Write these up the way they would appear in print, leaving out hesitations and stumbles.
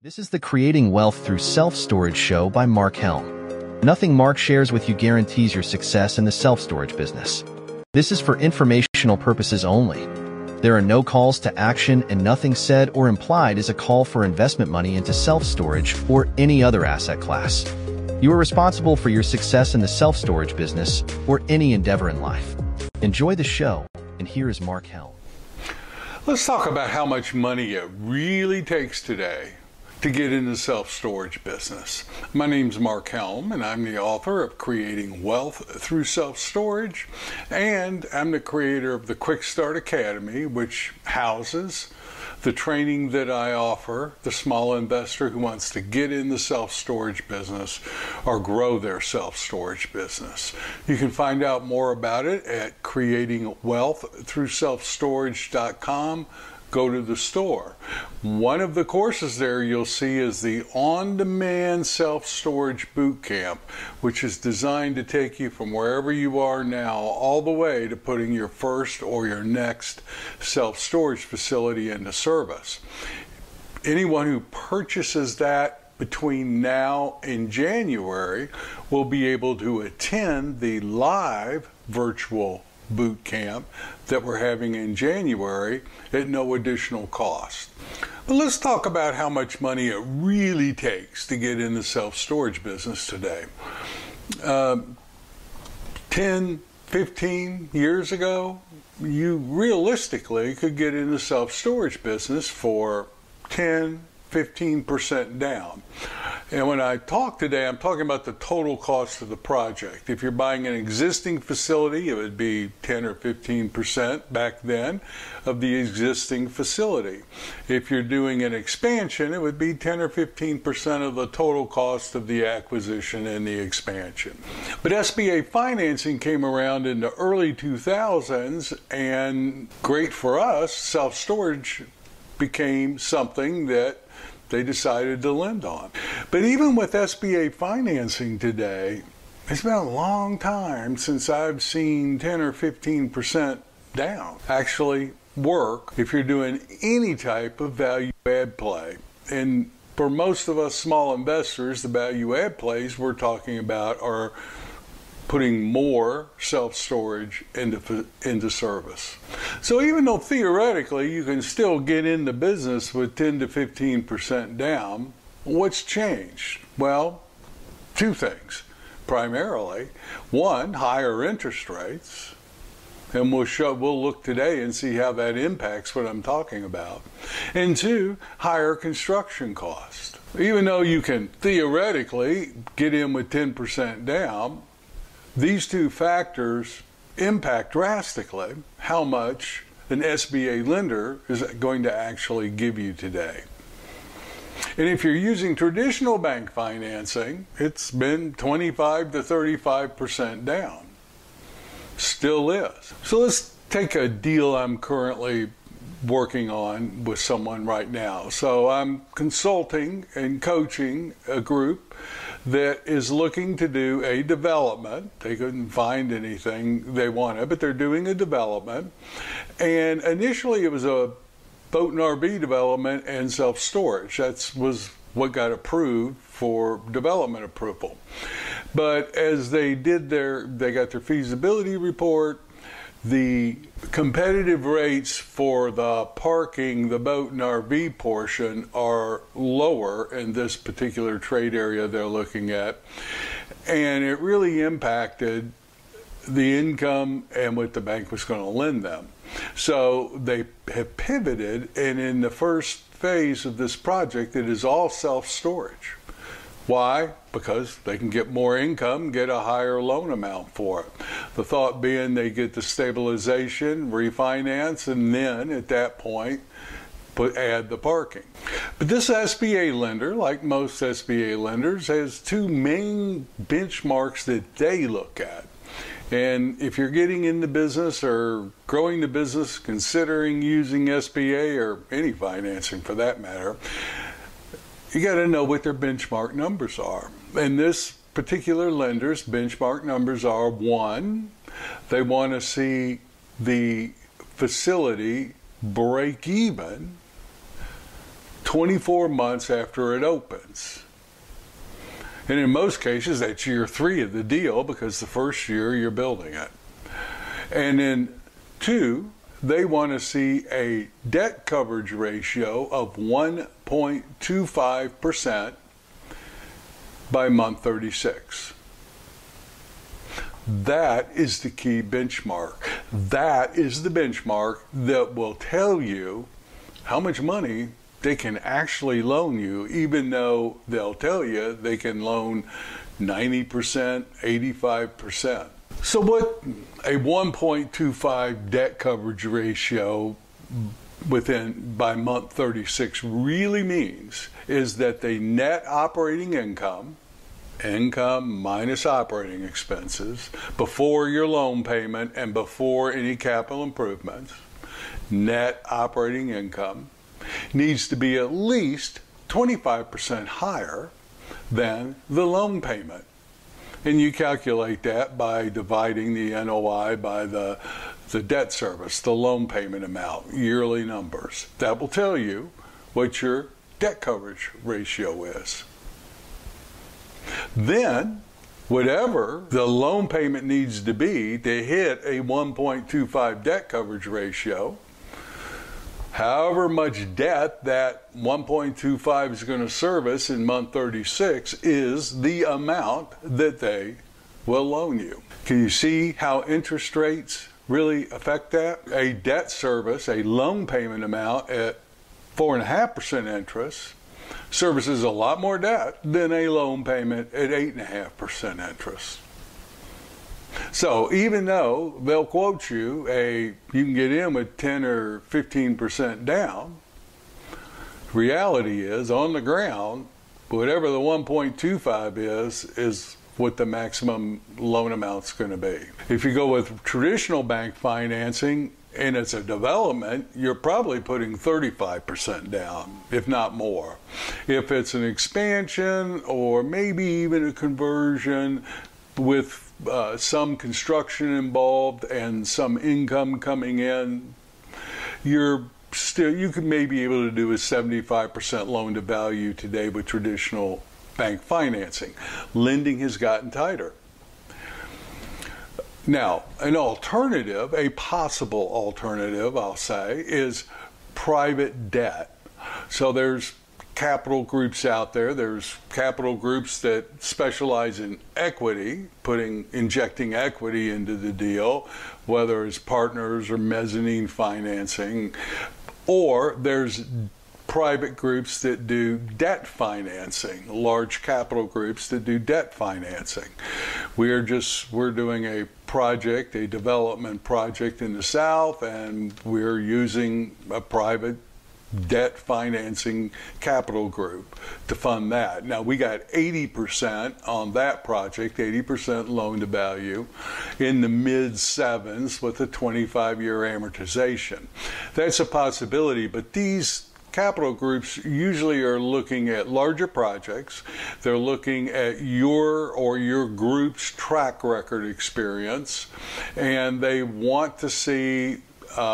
This is the Creating Wealth Through Self-Storage show by Mark Helm. Nothing Mark shares with you guarantees your success in the self-storage business. This is for informational purposes only. There are no calls to action, and nothing said or implied is a call for investment money into self-storage or any other asset class. You are responsible for your success in the self-storage business or any endeavor in life. Enjoy the show, and here is Mark Helm. Let's talk about how much money it really takes today to get in the self-storage business. My name's Mark Helm, and I'm the author of Creating Wealth Through Self-Storage, and I'm the creator of the Quick Start Academy, which houses the training that I offer the small investor who wants to get in the self-storage business or grow their self-storage business. You can find out more about it at creatingwealththroughselfstorage.com. Go to the store. One of the courses there you'll see is the On-Demand Self-Storage Bootcamp, which is designed to take you from wherever you are now all the way to putting your first or your next self-storage facility into service. Anyone who purchases that between now and January will be able to attend the live virtual boot camp that we're having in January at no additional cost. But let's talk about how much money it really takes to get in the self-storage business today. 10, 15 years ago, you realistically could get in the self-storage business for 10, 15% down. And when I talk today, I'm talking about the total cost of the project. If you're buying an existing facility, it would be 10 or 15% back then of the existing facility. If you're doing an expansion, it would be 10 or 15% of the total cost of the acquisition and the expansion. But SBA financing came around in the early 2000s, and great for us, self-storage became something that they decided to lend on. But even with SBA financing today, it's been a long time since I've seen 10 or 15% down actually work if you're doing any type of value add play. And for most of us small investors, the value add plays we're talking about are putting more self-storage into service. So even though theoretically you can still get into business with 10 to 15% down, what's changed? Well, two things. Primarily, one, higher interest rates, and we'll look today and see how that impacts what I'm talking about. And two, higher construction cost. Even though you can theoretically get in with 10% down, these two factors impact drastically how much an SBA lender is going to actually give you today. And if you're using traditional bank financing, it's been 25 to 35% down. Still is. So let's take a deal I'm currently working on with someone right now. So I'm consulting and coaching a group that is looking to do a development. They couldn't find anything they wanted, but they're doing a development. And initially it was a boat and RV development and self-storage. That was what got approved for development approval. But as they got their feasibility report, the competitive rates for the parking, the boat and RV portion, are lower in this particular trade area they're looking at. And it really impacted the income and what the bank was going to lend them. So they have pivoted, and in the first phase of this project, it is all self-storage. Why? Because they can get more income, get a higher loan amount for it. The thought being they get the stabilization, refinance, and then at that point add the parking. But this SBA lender, like most SBA lenders, has two main benchmarks that they look at. And if you're getting into business or growing the business, considering using SBA or any financing for that matter, you got to know what their benchmark numbers are. And this particular lender's benchmark numbers are: one, they want to see the facility break even 24 months after it opens. And in most cases, that's year 3 of the deal, because the first year you're building it. And then 2, they want to see a debt coverage ratio of 1.25% by month 36. That is the key benchmark. That is the benchmark that will tell you how much money they can actually loan you, even though they'll tell you they can loan 90%, 85%. So what a 1.25 debt coverage ratio by month 36 really means is that the net operating income minus operating expenses, before your loan payment and before any capital improvements, net operating income needs to be at least 25% higher than the loan payment. And you calculate that by dividing the NOI by the debt service, the loan payment amount, yearly numbers. That will tell you what your debt coverage ratio is. Then, whatever the loan payment needs to be to hit a 1.25 debt coverage ratio, however much debt that 1.25 is going to service in month 36 is the amount that they will loan you. Can you see how interest rates really affect that? A debt service, a loan payment amount at 4.5% interest services a lot more debt than a loan payment at 8.5% interest. So even though they'll quote you you can get in with 10 or 15% down, reality is on the ground, whatever the 1.25 is what the maximum loan amount's going to be. If you go with traditional bank financing and it's a development, you're probably putting 35% down, if not more. If it's an expansion or maybe even a conversion with some construction involved and some income coming in, you could maybe be able to do a 75% loan to value today with traditional bank financing. Lending has gotten tighter. Now, an alternative, a possible alternative, I'll say, is private debt. So there's capital groups out there. There's capital groups that specialize in equity, injecting equity into the deal, whether it's partners or mezzanine financing, or there's private groups that do debt financing, large capital groups that do debt financing. We're doing a development project in the South, and we're using a private debt financing capital group to fund that. Now, we got 80% on that project, 80% loan to value in the mid 7s with a 25-year amortization. That's a possibility, but these capital groups usually are looking at larger projects. They're looking at your group's track record experience, and they want to see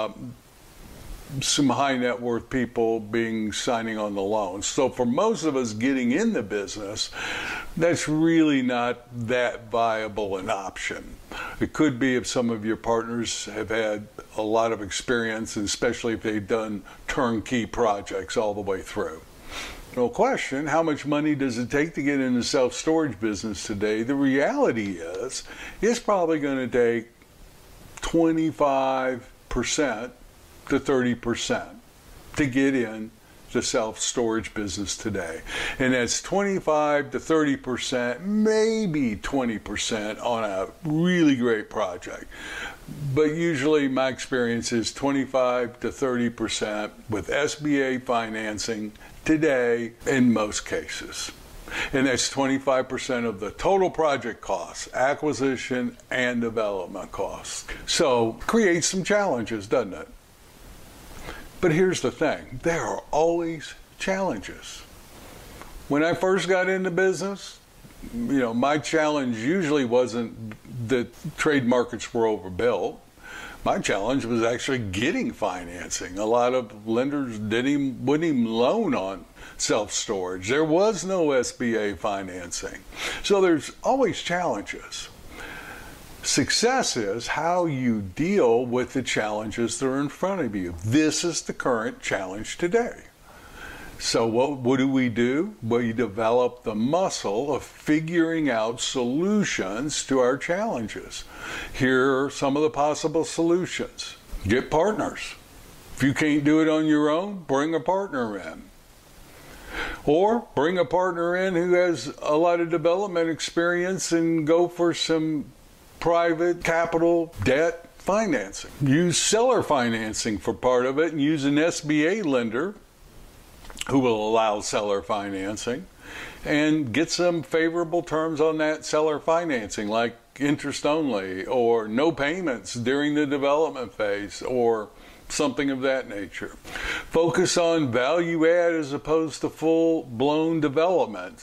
some high net worth people signing on the loans. So for most of us getting in the business, that's really not that viable an option. It could be if some of your partners have had a lot of experience, and especially if they've done turnkey projects all the way through. No question, how much money does it take to get in the self-storage business today? The reality is, it's probably going to take 25% to 30% to get in the self-storage business today. And that's 25 to 30%, maybe 20% on a really great project. But usually my experience is 25 to 30% with SBA financing today in most cases. And that's 25% of the total project costs, acquisition and development costs. So creates some challenges, doesn't it? But here's the thing, there are always challenges. When I first got into business, my challenge usually wasn't that trade markets were overbuilt. My challenge was actually getting financing. A lot of lenders wouldn't even loan on self-storage. There was no SBA financing. So there's always challenges. Success is how you deal with the challenges that are in front of you. This is the current challenge today. So what do? Well, you develop the muscle of figuring out solutions to our challenges. Here are some of the possible solutions. Get partners. If you can't do it on your own, bring a partner in. Or bring a partner in who has a lot of development experience and go for some private capital debt financing. Use seller financing for part of it and use an SBA lender who will allow seller financing, and get some favorable terms on that seller financing, like interest only or no payments during the development phase or something of that nature. Focus on value add as opposed to full-blown development.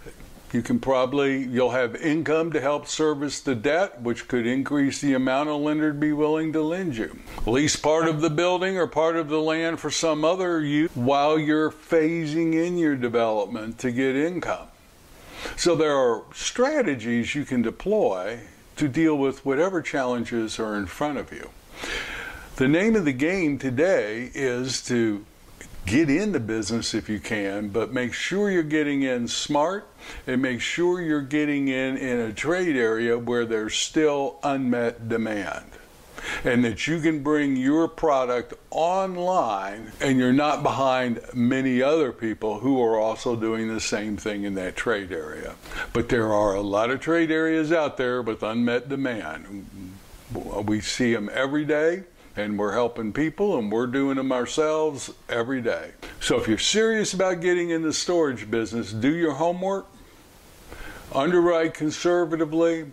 You'll have income to help service the debt, which could increase the amount a lender would be willing to lend you. Lease part of the building or part of the land for some other use while you're phasing in your development to get income. So there are strategies you can deploy to deal with whatever challenges are in front of you. The name of the game today is to get into business if you can, but make sure you're getting in smart and make sure you're getting in a trade area where there's still unmet demand, and that you can bring your product online and you're not behind many other people who are also doing the same thing in that trade area. But there are a lot of trade areas out there with unmet demand. We see them every day. And we're helping people, and we're doing them ourselves every day. So if you're serious about getting in the storage business, do your homework, underwrite conservatively,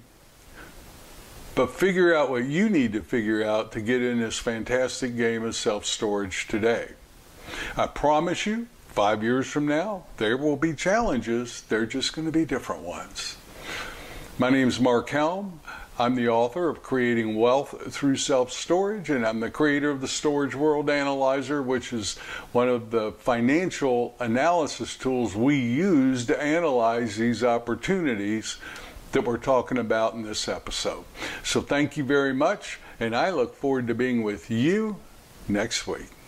but figure out what you need to figure out to get in this fantastic game of self-storage today. I promise you, 5 years from now, there will be challenges. They're just going to be different ones. My name is Mark Helm. I'm the author of Creating Wealth Through Self-Storage, and I'm the creator of the Storage World Analyzer, which is one of the financial analysis tools we use to analyze these opportunities that we're talking about in this episode. So thank you very much, and I look forward to being with you next week.